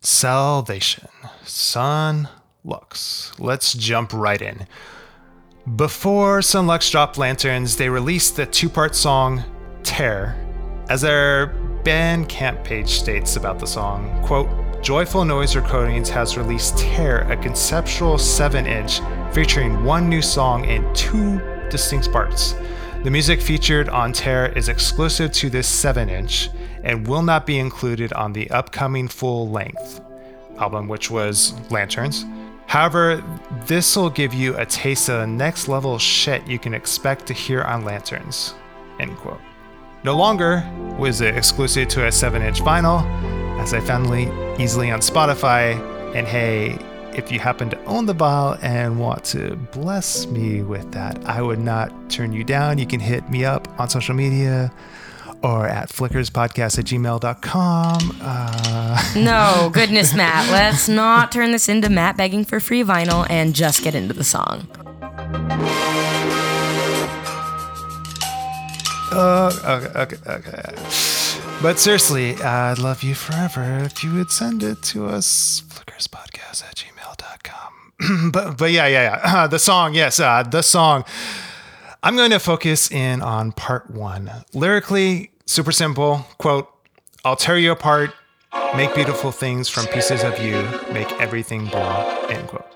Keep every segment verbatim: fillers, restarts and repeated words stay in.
Salvation. Son Lux. Let's jump right in. Before Son Lux dropped Lanterns, they released the two-part song, Tear. As their Bandcamp page states about the song, quote, Joyful Noise Recordings has released Tear, a conceptual seven inch featuring one new song and two distinct parts. The music featured on Tear is exclusive to this seven inch and will not be included on the upcoming full-length album, which was Lanterns. However, this will give you a taste of the next level shit you can expect to hear on Lanterns, end quote. No longer was it exclusive to a seven inch vinyl, as I found it easily on Spotify, and hey, if you happen to own the vinyl and want to bless me with that, I would not turn you down. You can hit me up on social media or at flickerspodcast at gmail dot com. Uh... No, goodness, Matt. Let's not turn this into Matt begging for free vinyl and just get into the song. Uh, okay, okay, okay. But seriously, I'd love you forever if you would send it to us, flickerspodcast at gmail dot com. but, but yeah, yeah, yeah. Uh, the song, yes, uh, the song. I'm going to focus in on part one. Lyrically, super simple. Quote, I'll tear you apart, make beautiful things from pieces of you, make everything blue, end quote.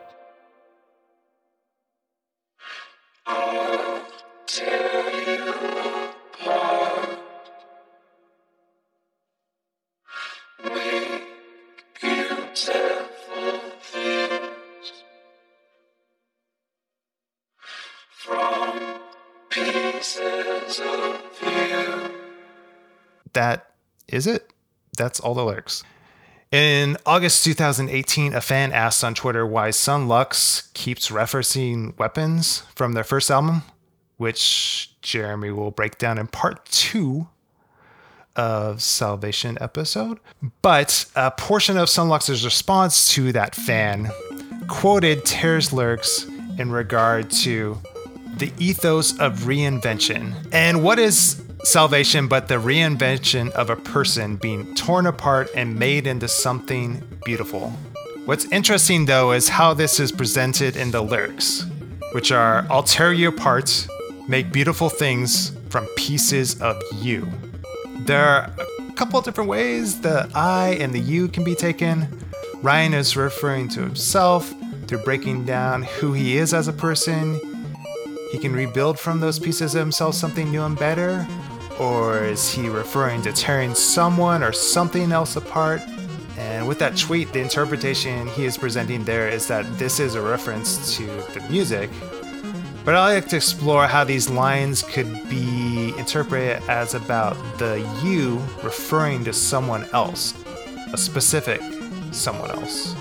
That is it. That's all the lyrics. In August twenty eighteen, a fan asked on Twitter why Son Lux keeps referencing weapons from their first album, which Jeremy will break down in part two of Salvation episode. But a portion of Son Lux's response to that fan quoted Tear's lyrics in regard to the ethos of reinvention. And what is salvation but the reinvention of a person being torn apart and made into something beautiful? What's interesting though is how this is presented in the lyrics, which are, I'll tear you apart, make beautiful things from pieces of you. There are a couple of different ways the I and the you can be taken. Ryan is referring to himself through breaking down who he is as a person. He can rebuild from those pieces of himself something new and better? Or is he referring to tearing someone or something else apart? And with that tweet, the interpretation he is presenting there is that this is a reference to the music. But I like to explore how these lines could be interpreted as about the you referring to someone else, a specific someone else.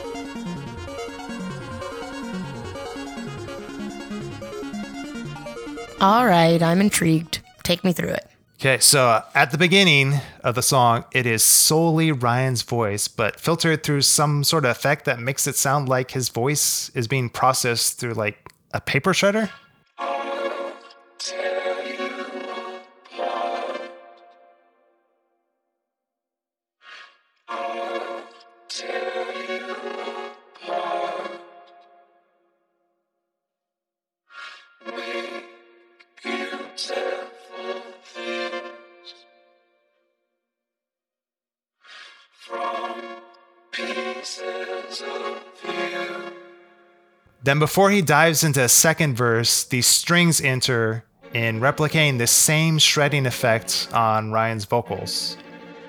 All right, I'm intrigued. Take me through it. Okay, so uh, at the beginning of the song, it is solely Ryan's voice, but filtered through some sort of effect that makes it sound like his voice is being processed through like a paper shredder. Then before he dives into a second verse, these strings enter in replicating the same shredding effect on Ryan's vocals.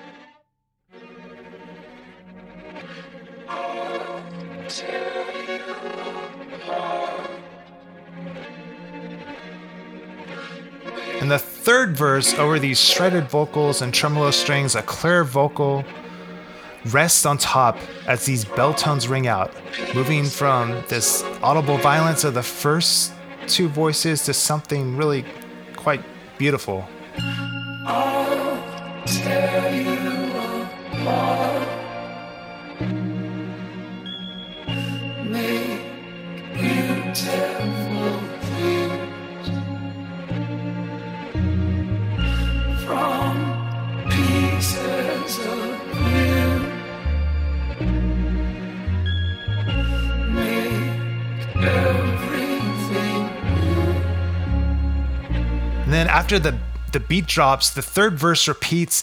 In the third verse, over these shredded vocals and tremolo strings, a clear vocal rests on top as these bell tones ring out, moving from this audible violence of the first two voices to something really quite beautiful. I'll tear you apart. Make beautiful things from pieces of you. And then after the, the beat drops, the third verse repeats.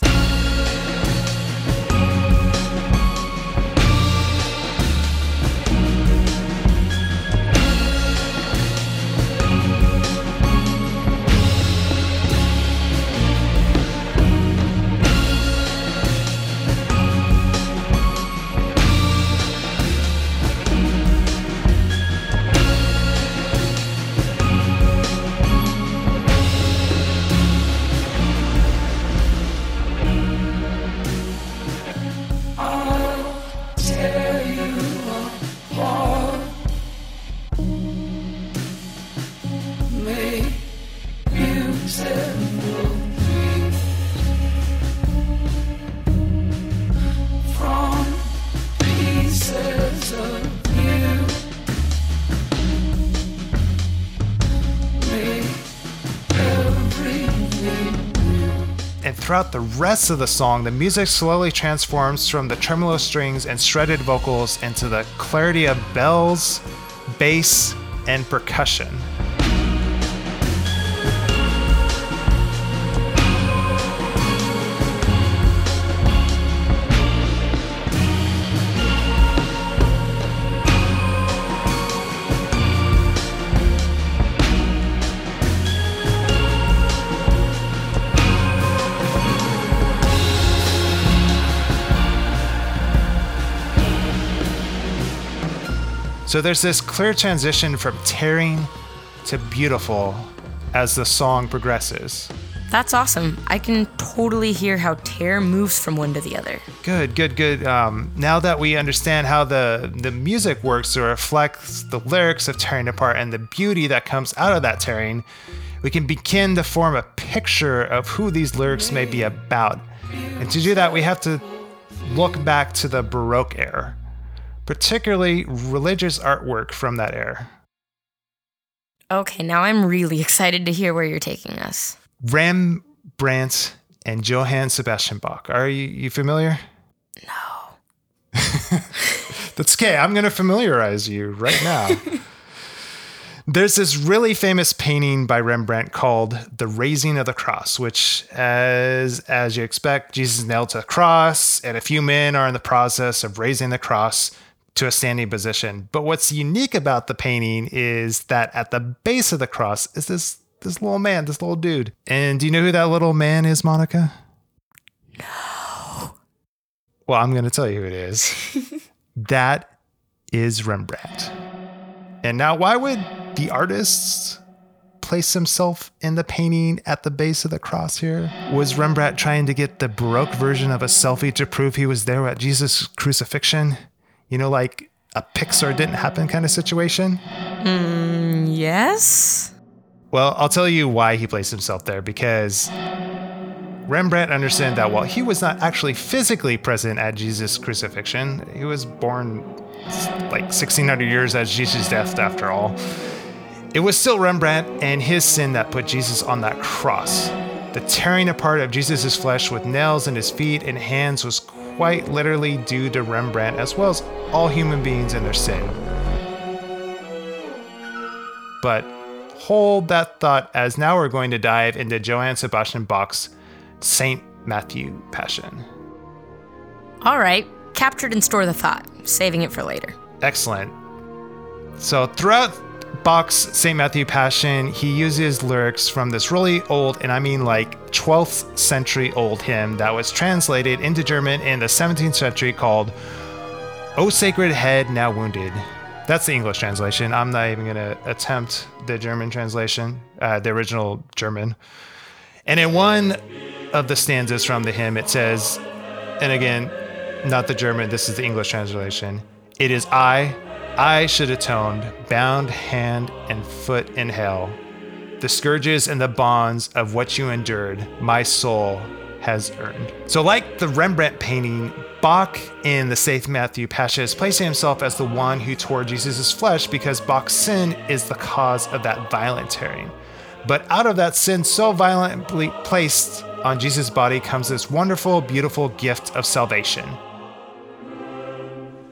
And throughout the rest of the song, the music slowly transforms from the tremolo strings and shredded vocals into the clarity of bells, bass, and percussion. So there's this clear transition from tearing to beautiful as the song progresses. That's awesome. I can totally hear how tear moves from one to the other. Good, good, good. Um, now that we understand how the, the music works to reflect the lyrics of Tearing Apart and the beauty that comes out of that tearing, we can begin to form a picture of who these lyrics may be about. And to do that, we have to look back to the Baroque era, particularly religious artwork from that era. Okay, now I'm really excited to hear where you're taking us. Rembrandt and Johann Sebastian Bach. Are you, you familiar? No. That's okay. I'm going to familiarize you right now. There's this really famous painting by Rembrandt called The Raising of the Cross, which, as as you expect, Jesus is nailed to a cross, and a few men are in the process of raising the cross to a standing position. But what's unique about the painting is that at the base of the cross is this this little man, this little dude. And do you know who that little man is, Monica? No. Well, I'm going to tell you who it is. That is Rembrandt. And now, why would the artist place himself in the painting at the base of the cross here? Was Rembrandt trying to get the Baroque version of a selfie to prove he was there at Jesus' crucifixion? You know, like a Pixar didn't happen kind of situation? Mm, yes? Well, I'll tell you why he placed himself there, because Rembrandt understood that while he was not actually physically present at Jesus' crucifixion, he was born like sixteen hundred years as Jesus' death after all, it was still Rembrandt and his sin that put Jesus on that cross. The tearing apart of Jesus' flesh with nails in his feet and hands was quite literally due to Rembrandt, as well as all human beings and their sin. But hold that thought, as now we're going to dive into Johann Sebastian Bach's Saint Matthew Passion. All right, captured and store the thought, saving it for later. Excellent. So throughout Bach's Saint Matthew Passion, he uses lyrics from this really old, and I mean like twelfth century old hymn that was translated into German in the seventeenth century called O Sacred Head Now Wounded. That's the English translation. I'm not even going to attempt the German translation, uh, the original German. And in one of the stanzas from the hymn, it says, and again, not the German, this is the English translation, "It is I, I should atoned, bound hand and foot in hell. The scourges and the bonds of what you endured, my soul has earned." So like the Rembrandt painting, Bach in the Saint Matthew Passion is placing himself as the one who tore Jesus' flesh, because Bach's sin is the cause of that violent tearing. But out of that sin so violently placed on Jesus' body comes this wonderful, beautiful gift of salvation.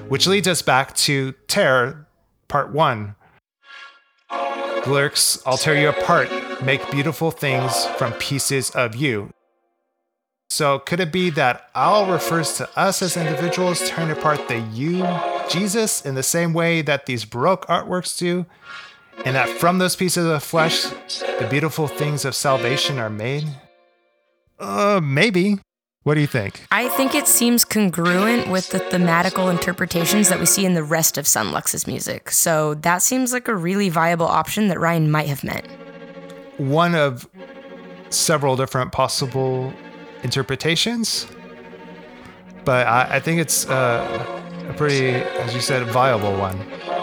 which leads us back to Tear, part one. The lyrics, I'll tear you apart, make beautiful things from pieces of you. So could it be that I'll refers to us as individuals tearing apart the you, Jesus, in the same way that these Baroque artworks do? And that from those pieces of flesh, the beautiful things of salvation are made? Uh, maybe. What do you think? I think it seems congruent with the thematical interpretations that we see in the rest of Son Lux's music. So that seems like a really viable option that Ryan might have meant. One of several different possible interpretations, but I, I think it's uh, a pretty, as you said, viable one.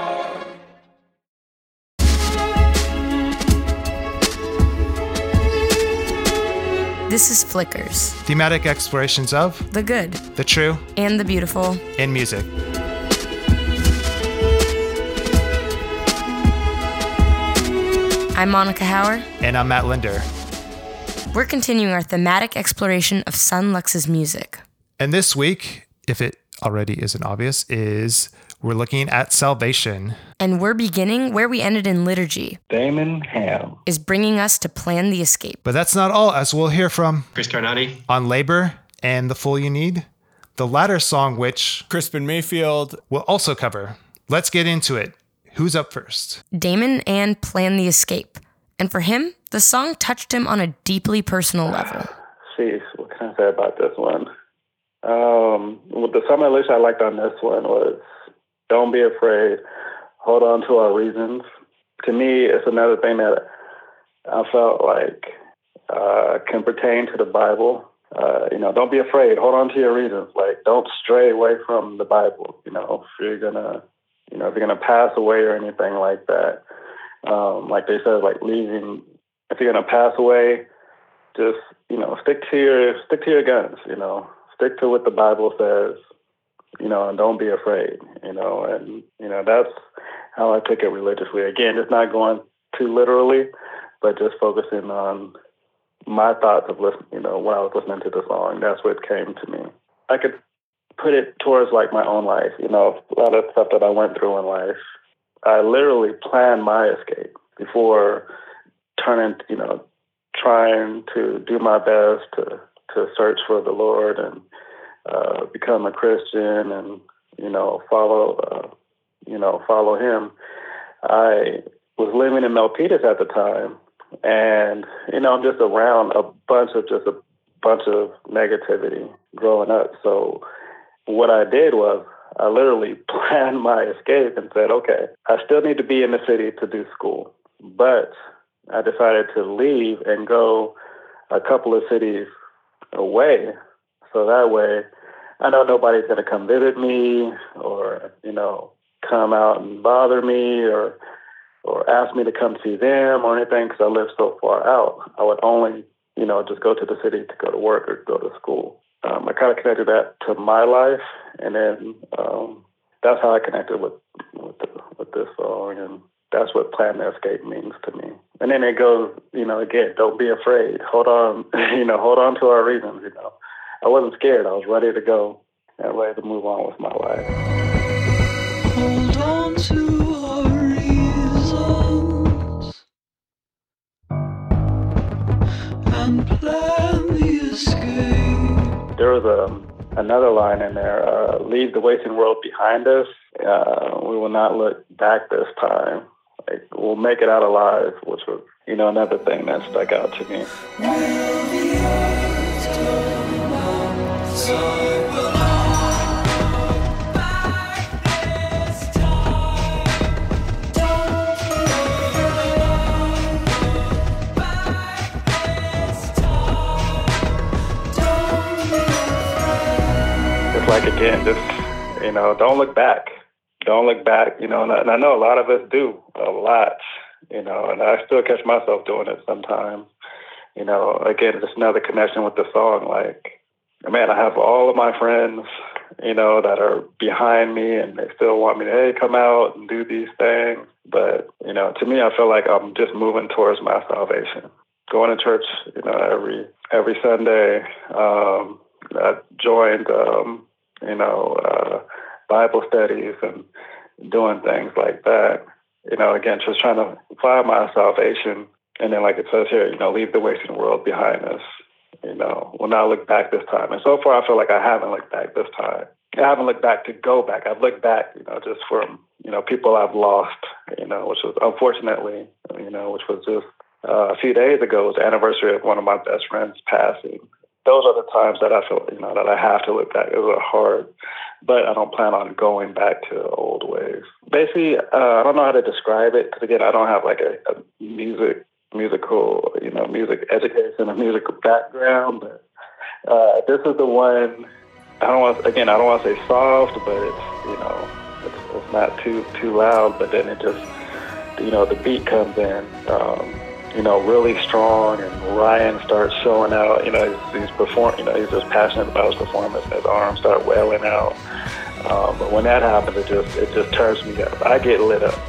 This is Flickers. Thematic explorations of the good, the true, and the beautiful in music. I'm Monica Hauer. And I'm Matt Linder. We're continuing our thematic exploration of Son Lux's music. And this week, if it already isn't obvious, is we're looking at salvation. And we're beginning where we ended in liturgy. Damon Ham is bringing us to plan the escape. But that's not all, as we'll hear from Chris Carnati on Labor and The Fool You Need, the latter song which Crispin Mayfield will also cover. Let's get into it. Who's up first? Damon and Plan the Escape. And for him, the song touched him on a deeply personal level. Jeez, what can I say about this one? Um, well, the song lyrics I liked on this one was, don't be afraid, hold on to our reasons. To me, it's another thing that I felt like uh, can pertain to the Bible. Uh, you know, don't be afraid, hold on to your reasons. Like, don't stray away from the Bible. You know, if you're gonna, you know, if you're gonna pass away or anything like that. Um, like they said, like leaving. If you're gonna pass away, just you know, stick to your stick to your guns. You know, stick to what the Bible says. You know, and don't be afraid, you know, and, you know, that's how I take it religiously. Again, it's not going too literally, but just focusing on my thoughts of listening, you know, when I was listening to the song, that's what came to me. I could put it towards like my own life, you know, a lot of stuff that I went through in life. I literally planned my escape before turning, you know, trying to do my best to, to search for the Lord and, Uh, become a Christian and, you know, follow, uh, you know, follow him. I was living in Milpitas at the time, and, you know, I'm just around a bunch of, just a bunch of negativity growing up. So what I did was I literally planned my escape and said, okay, I still need to be in the city to do school, but I decided to leave and go a couple of cities away. So that way, I know nobody's going to come visit me or, you know, come out and bother me or or ask me to come see them or anything because I live so far out. I would only, you know, just go to the city to go to work or go to school. Um, I kind of connected that to my life, and then um, that's how I connected with with, the, with this song, and that's what Plan the Escape means to me. And then it goes, you know, again, don't be afraid. Hold on, you know, hold on to our reasons, you know. I wasn't scared. I was ready to go and ready to move on with my life. Hold on to our reasons and plan the escape. There was a, another line in there, uh, leave the wasting world behind us. Uh, we will not look back this time. Like, we'll make it out alive, which was, you know, another thing that stuck out to me. It's like, again, just, you know, don't look back. Don't look back, you know, and I, and I know a lot of us do, a lot, you know, and I still catch myself doing it sometimes. You know, again, just another connection with the song, like, man, I have all of my friends, you know, that are behind me and they still want me to, hey, come out and do these things. But, you know, to me, I feel like I'm just moving towards my salvation. Going to church, you know, every every Sunday. Um, I joined, um, you know, uh, Bible studies and doing things like that. You know, again, just trying to find my salvation. And then, like it says here, you know, leave the wasting world behind us. You know, will not look back this time. And so far, I feel like I haven't looked back this time. I haven't looked back to go back. I've looked back, you know, just from, you know, people I've lost, you know, which was unfortunately, you know, which was just uh, a few days ago, it was the anniversary of one of my best friends passing. Those are the times that I feel, you know, that I have to look back. It was hard, but I don't plan on going back to old ways. Basically, uh, I don't know how to describe it because, again, I don't have like a, a music, musical, you know, music education, a musical background. But uh, this is the one. I don't want, again, I don't want to say soft, but it's, you know, it's, it's not too too loud. But then it just, you know, the beat comes in. Um, you know, really strong, and Ryan starts showing out. You know, he's, he's perform. You know, he's just passionate about his performance, and his arms start wailing out. Um, but when that happens, it just it just turns me up. I get lit up.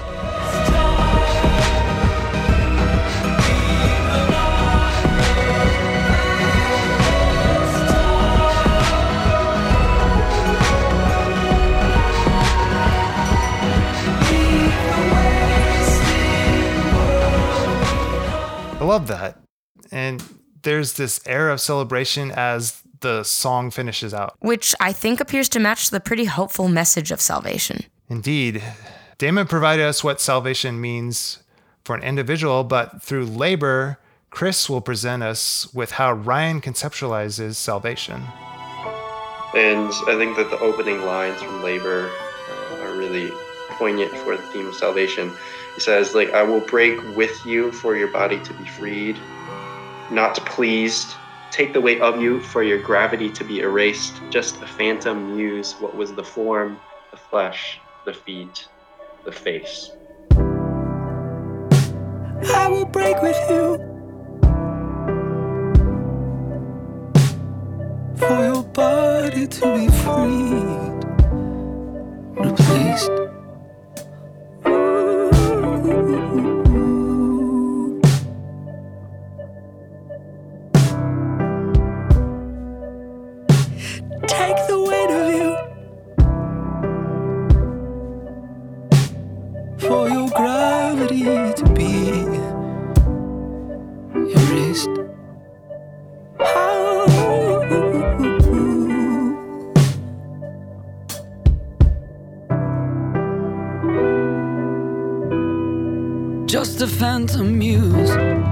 I love that. And there's this air of celebration as the song finishes out. Which I think appears to match the pretty hopeful message of salvation. Indeed. Damon provided us what salvation means for an individual, but through labor, Chris will present us with how Ryan conceptualizes salvation. And I think that the opening lines from Labor uh, are really poignant for the theme of salvation. He says, like, I will break with you for your body to be freed, not pleased, take the weight of you for your gravity to be erased, just a phantom muse, what was the form, the flesh, the feet, the face. I will break with you for your body to be freed, replaced. Take the weight of you for your gravity to be erased. Just a phantom muse.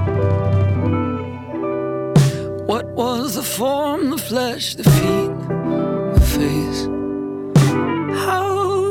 What was the form, the flesh, the feet, the face? How?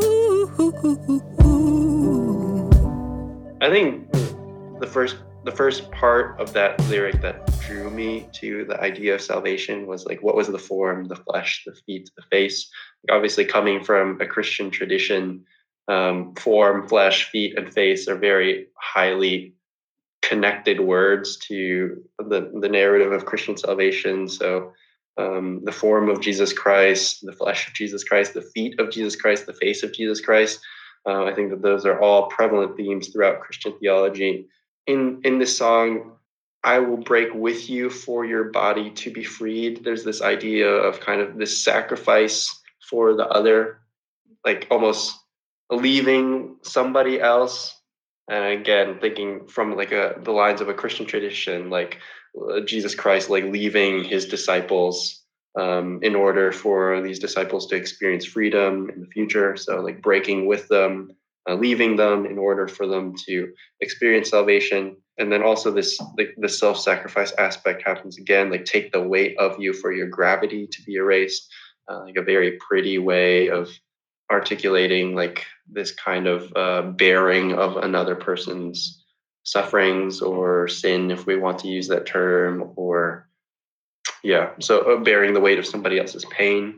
I think the first the first part of that lyric that drew me to the idea of salvation was like, what was the form, the flesh, the feet, the face? Obviously, coming from a Christian tradition, um, form, flesh, feet, and face are very highly connected words to the, the narrative of Christian salvation. So um, the form of Jesus Christ, the flesh of Jesus Christ, the feet of Jesus Christ, the face of Jesus Christ. Uh, I think that those are all prevalent themes throughout Christian theology. In in this song, I will break with you for your body to be freed. There's this idea of kind of this sacrifice for the other, like almost leaving somebody else. And again, thinking from like a, the lines of a Christian tradition, like uh, Jesus Christ, like leaving his disciples um, in order for these disciples to experience freedom in the future. So like breaking with them, uh, leaving them in order for them to experience salvation. And then also this, like the self-sacrifice aspect happens again, like take the weight of you for your gravity to be erased. Uh, like a very pretty way of articulating like this kind of uh, bearing of another person's sufferings or sin, if we want to use that term, or yeah, so uh, bearing the weight of somebody else's pain.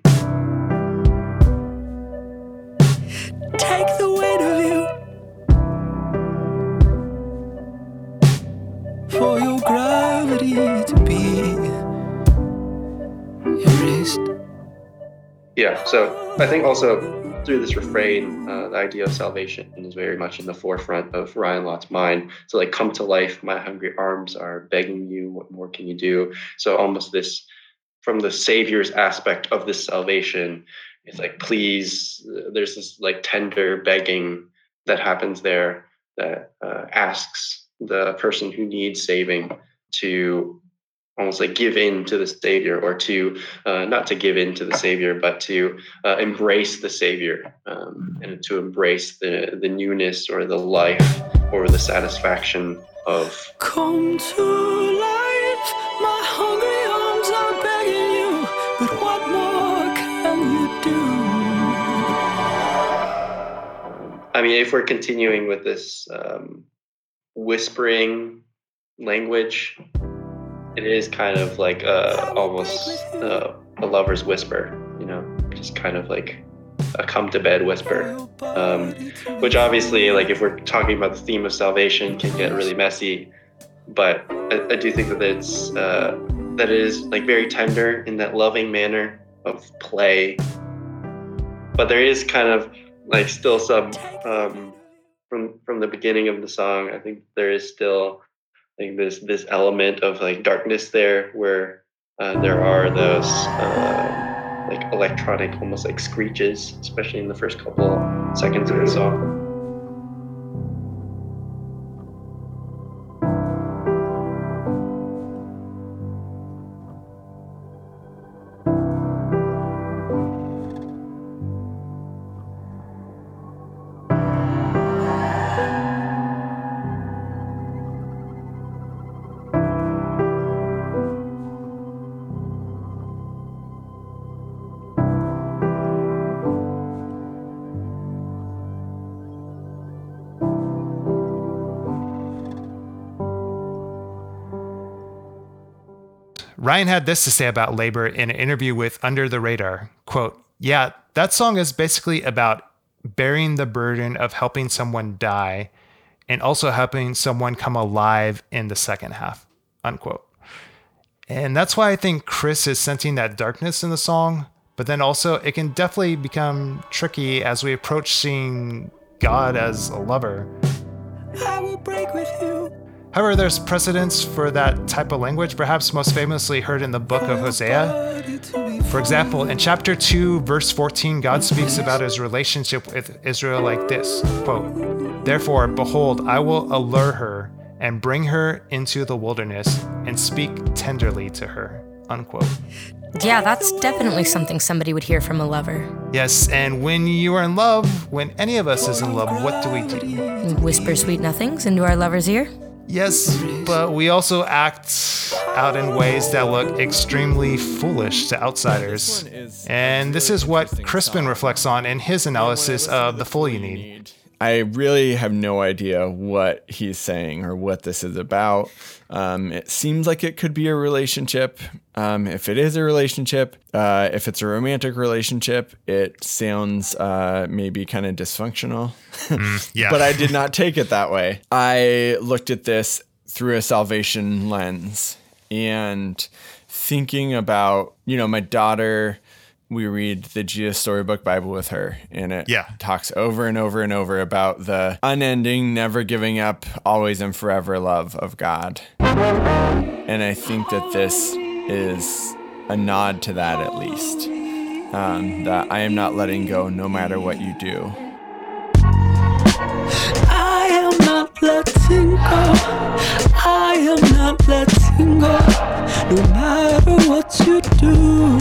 Take the weight of you for your gravity to be erased. Yeah, so I think also through this refrain, uh, the idea of salvation is very much in the forefront of Ryan Lott's mind. So like, come to life, my hungry arms are begging you, what more can you do? So almost this, from the Savior's aspect of this salvation, it's like, please, there's this like tender begging that happens there that uh, asks the person who needs saving to almost like give in to the Savior, or to uh, not to give in to the Savior, but to uh, embrace the Savior, um, and to embrace the, the newness or the life or the satisfaction of. Come to life, my hungry arms are begging you, but what more can you do? I mean, if we're continuing with this um, whispering language, it is kind of like uh, almost uh, a lover's whisper, you know, just kind of like a come to bed whisper, um, which obviously, like if we're talking about the theme of salvation, can get really messy. But I, I do think that it's uh, that it is like very tender in that loving manner of play. But there is kind of like still some um, from from the beginning of the song. I think there is still like this this element of like darkness there, where uh, there are those uh, like electronic, almost like screeches, especially in the first couple seconds of the song. Ryan had this to say about Labor in an interview with Under the Radar. Quote, "Yeah, that song is basically about bearing the burden of helping someone die and also helping someone come alive in the second half," unquote. And that's why I think Chris is sensing that darkness in the song, but then also it can definitely become tricky as we approach seeing God as a lover. I will break with you. However, there's precedence for that type of language, perhaps most famously heard in the book of Hosea. For example, in chapter two, verse fourteen, God speaks about his relationship with Israel like this, quote, "Therefore, behold, I will allure her and bring her into the wilderness and speak tenderly to her," unquote. Yeah, that's definitely something somebody would hear from a lover. Yes, and when you are in love, when any of us is in love, what do we do? Whisper sweet nothings into our lover's ear? Yes, but we also act out in ways that look extremely foolish to outsiders. And this is what Crispin reflects on in his analysis of The Fool You Need. I really have no idea what he's saying or what this is about. Um, it seems like it could be a relationship. Um, if it is a relationship, uh, if it's a romantic relationship, it sounds uh, maybe kind of dysfunctional. Mm, yeah. But I did not take it that way. I looked at this through a salvation lens and thinking about, you know, my daughter. We read the Jesus Storybook Bible with her, and it yeah. talks over and over and over about the unending, never giving up, always and forever love of God. And I think that this is a nod to that, at least. Um, that I am not letting go no matter what you do. I am not letting go. I am not letting go. No matter what you do.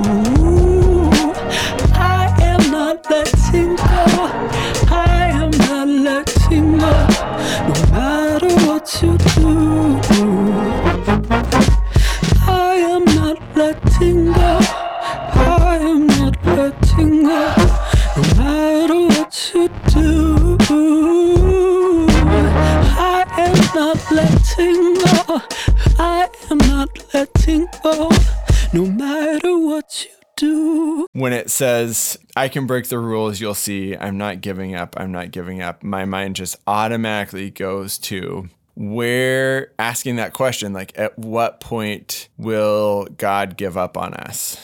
I am not letting go. I am not letting go. No matter what you do. I am not letting go. I am not letting go. No matter what you do. I am not letting go. I am not letting go. No matter what you do. When it says, I can break the rules, you'll see, I'm not giving up, I'm not giving up, my mind just automatically goes to where, asking that question, like, at what point will God give up on us?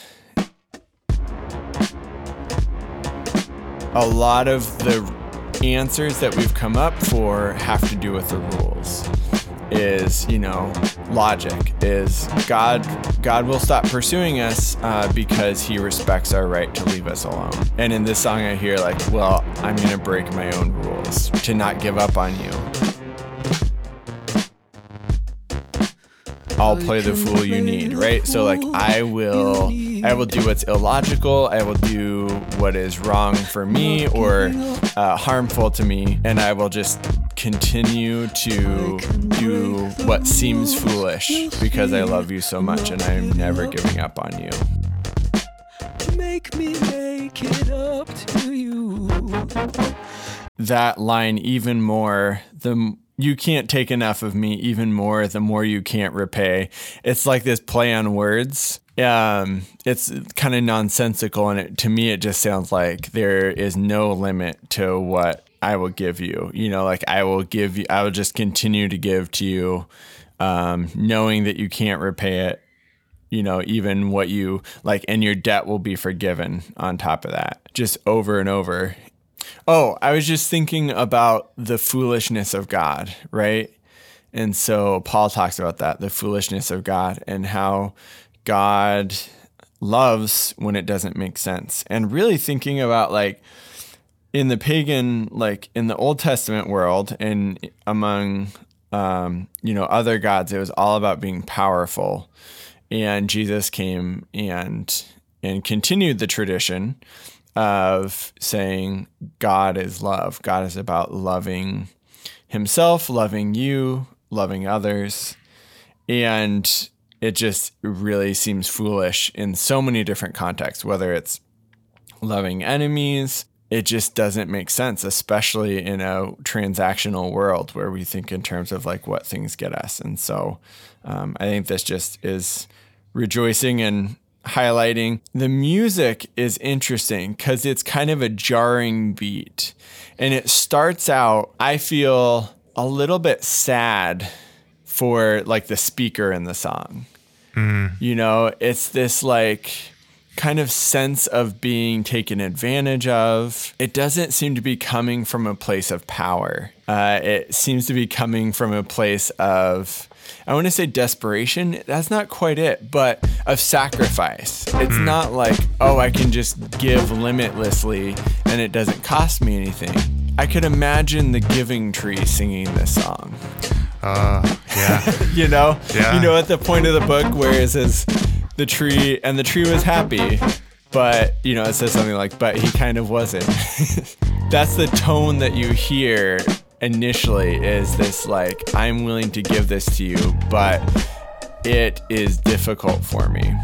A lot of the answers that we've come up for have to do with the rules. is, you know, logic, is God God will stop pursuing us uh, because he respects our right to leave us alone. And in this song I hear like, well, I'm going to break my own rules to not give up on you. I'll play the fool you need, right? So like I will I will do what's illogical, I will do what is wrong for me or uh, harmful to me, and I will just continue to do what seems foolish because I love you so much and I'm never giving up on you. Make me make it up to you. That line even more, the you can't take enough of me, even more, the more you can't repay. It's like this play on words. Um, it's kind of nonsensical, and it, to me, it just sounds like there is no limit to what I will give you. You know, like I will give you, I will just continue to give to you, um, knowing that you can't repay it. You know, even what you like, and your debt will be forgiven on top of that, just over and over. Oh, I was just thinking about the foolishness of God, right? And so Paul talks about that, the foolishness of God, and how God loves when it doesn't make sense. And really thinking about like in the pagan, like in the Old Testament world and among, um, you know, other gods, it was all about being powerful. And Jesus came and and continued the tradition of saying God is love. God is about loving himself, loving you, loving others. And it just really seems foolish in so many different contexts, whether it's loving enemies. It just doesn't make sense, especially in a transactional world where we think in terms of like what things get us. And so um, I think this just is rejoicing and highlighting. The music is interesting because it's kind of a jarring beat. And it starts out, I feel a little bit sad for like the speaker in the song. Mm. You know, it's this like kind of sense of being taken advantage of. It doesn't seem to be coming from a place of power. Uh, it seems to be coming from a place of, I want to say desperation. That's not quite it, but of sacrifice. It's mm. not like, oh, I can just give limitlessly and it doesn't cost me anything. I could imagine the Giving Tree singing this song. Uh, yeah. you know? Yeah. You know, at the point of the book where it says the tree, and the tree was happy, but, you know, it says something like, but he kind of wasn't. That's the tone that you hear initially, is this like, I'm willing to give this to you, but it is difficult for me.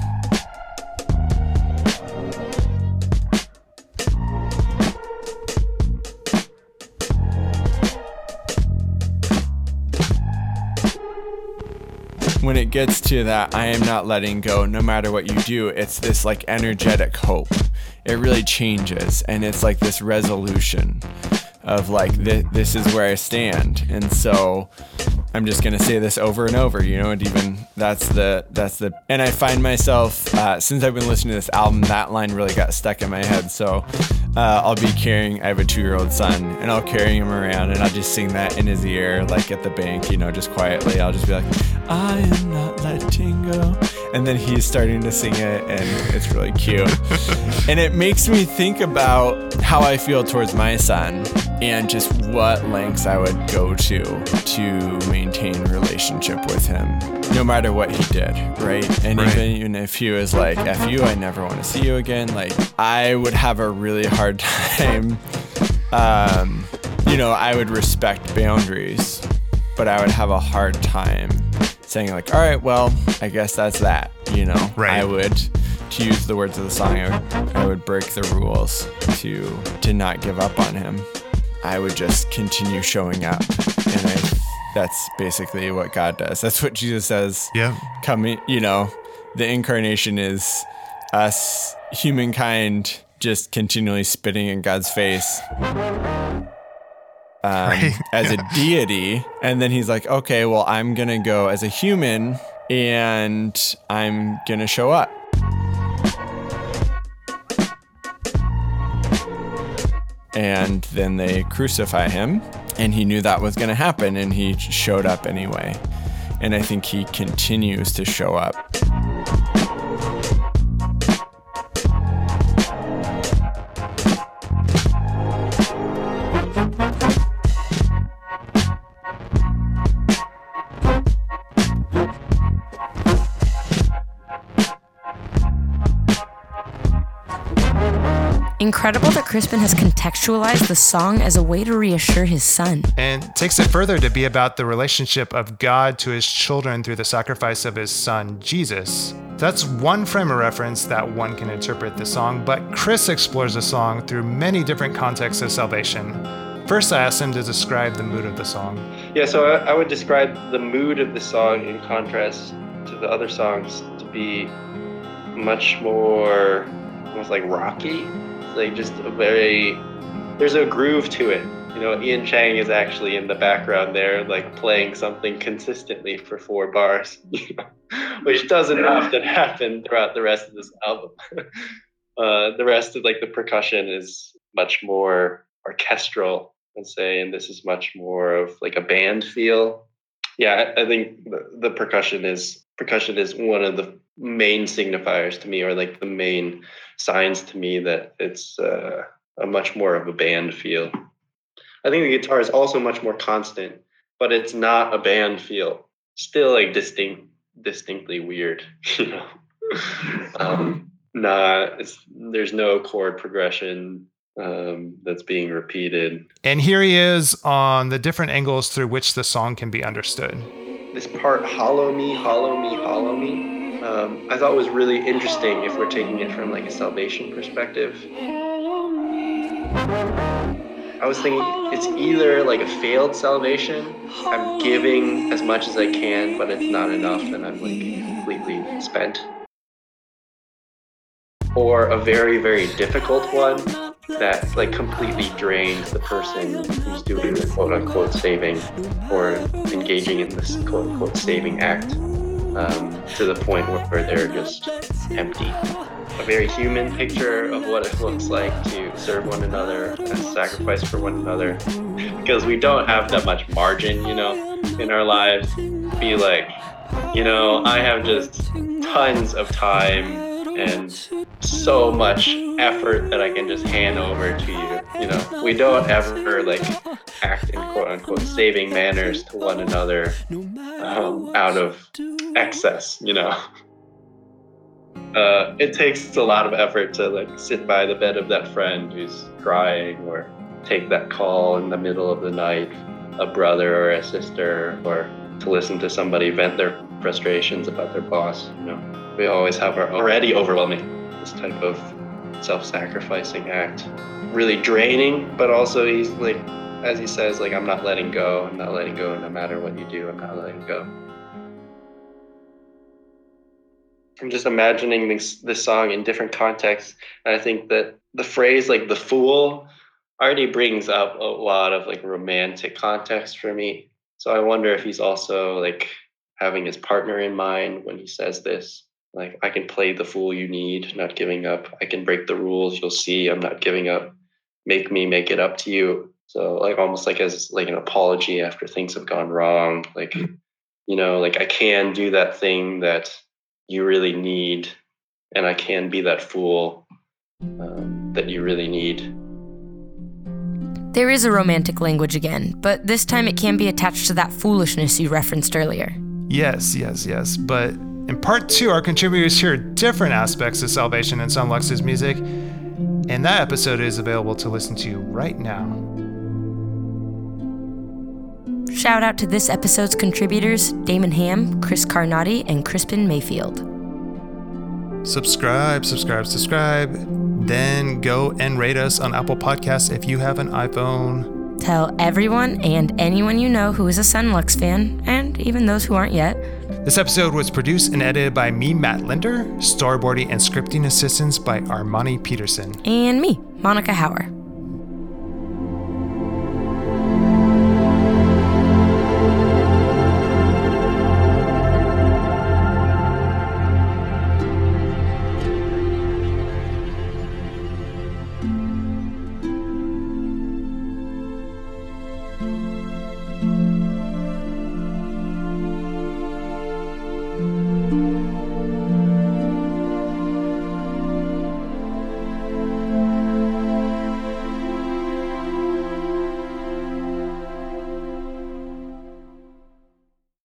When it gets to that, I am not letting go no matter what you do, it's this like energetic hope. It really changes, and it's like this resolution of like, th- this is where I stand. And so I'm just going to say this over and over, you know, and even that's the, that's the, and I find myself, uh, since I've been listening to this album, that line really got stuck in my head. So uh, I'll be carrying, I have a two-year-old son, and I'll carry him around, and I'll just sing that in his ear, like at the bank, you know, just quietly. I'll just be like, I am not letting go. And then he's starting to sing it, and it's really cute. And it makes me think about how I feel towards my son and just what lengths I would go to to maintain relationship with him, no matter what he did, right? And right. even, even if he was like, F you, I never want to see you again, like, I would have a really hard time, um, you know, I would respect boundaries, but I would have a hard time saying like, all right, well, I guess that's that, you know? Right. I would, to use the words of the song, I would, I would break the rules to to not give up on him. I would just continue showing up. And I, that's basically what God does. That's what Jesus says. Yeah. Coming, you know, the incarnation is us, humankind, just continually spitting in God's face. Um, right. as a deity, and then he's like, okay, well, I'm gonna go as a human and I'm gonna show up. And then they crucify him, and he knew that was gonna happen, and he showed up anyway. And I think he continues to show up. Incredible that Crispin has contextualized the song as a way to reassure his son. And takes it further to be about the relationship of God to his children through the sacrifice of his son, Jesus. That's one frame of reference that one can interpret the song, but Chris explores the song through many different contexts of salvation. First, I asked him to describe the mood of the song. Yeah, so I, I would describe the mood of the song in contrast to the other songs to be much more, almost like rocky. Like just a very, there's a groove to it. You know, Ian Chang is actually in the background there, like playing something consistently for four bars, you know, which doesn't often happen throughout the rest of this album. uh, the rest of like the percussion is much more orchestral, I'd say, and this is much more of like a band feel. Yeah, I, I think the, the percussion is percussion is one of the main signifiers to me, or like the main signs to me that it's uh, a much more of a band feel. I think the guitar is also much more constant, but it's not a band feel. Still like distinct, distinctly weird, you know. um, nah, it's, there's no chord progression um, that's being repeated. And here he is on the different angles through which the song can be understood. This part, hollow me, hollow me, hollow me, um, I thought was really interesting if we're taking it from like a salvation perspective. I was thinking it's either like a failed salvation, I'm giving as much as I can, but it's not enough and I'm like completely spent. Or a very, very difficult one that like completely drains the person who's doing the quote unquote saving or engaging in this quote unquote saving act um, to the point where, where they're just empty. A very human picture of what it looks like to serve one another and sacrifice for one another, because we don't have that much margin, you know, in our lives. Be like, you know, I have just tons of time and so much effort that I can just hand over to you. You know, we don't ever like act in quote unquote saving manners to one another um, out of excess, you know. Uh, it takes a lot of effort to like sit by the bed of that friend who's crying, or take that call in the middle of the night, a brother or a sister, or to listen to somebody vent their frustrations about their boss. You know, we always have our already overwhelming, this type of self-sacrificing act, really draining, but also he's like, as he says, like, I'm not letting go, I'm not letting go no matter what you do, I'm not letting go. I'm just imagining this this song in different contexts, and I think that the phrase like the fool already brings up a lot of like romantic context for me. So I wonder if he's also like having his partner in mind when he says this. Like, I can play the fool you need, not giving up. I can break the rules, you'll see, I'm not giving up. Make me make it up to you. So like almost like as like an apology after things have gone wrong. Like, you know, like I can do that thing that you really need, and I can be that fool um, that you really need. There is a romantic language again, but this time it can be attached to that foolishness you referenced earlier. Yes, yes, yes. But in part two, our contributors hear different aspects of salvation in Sunlux's music, and that episode is available to listen to right now. Shout out to this episode's contributors, Damon Ham, Chris Carnati, and Crispin Mayfield. Subscribe, subscribe, subscribe. Then go and rate us on Apple Podcasts if you have an iPhone. Tell everyone and anyone you know who is a Sunlux fan, and even those who aren't yet. This episode was produced and edited by me, Matt Linder, storyboarding and scripting assistance by Armani Peterson. And me, Monica Hauer. Thank you.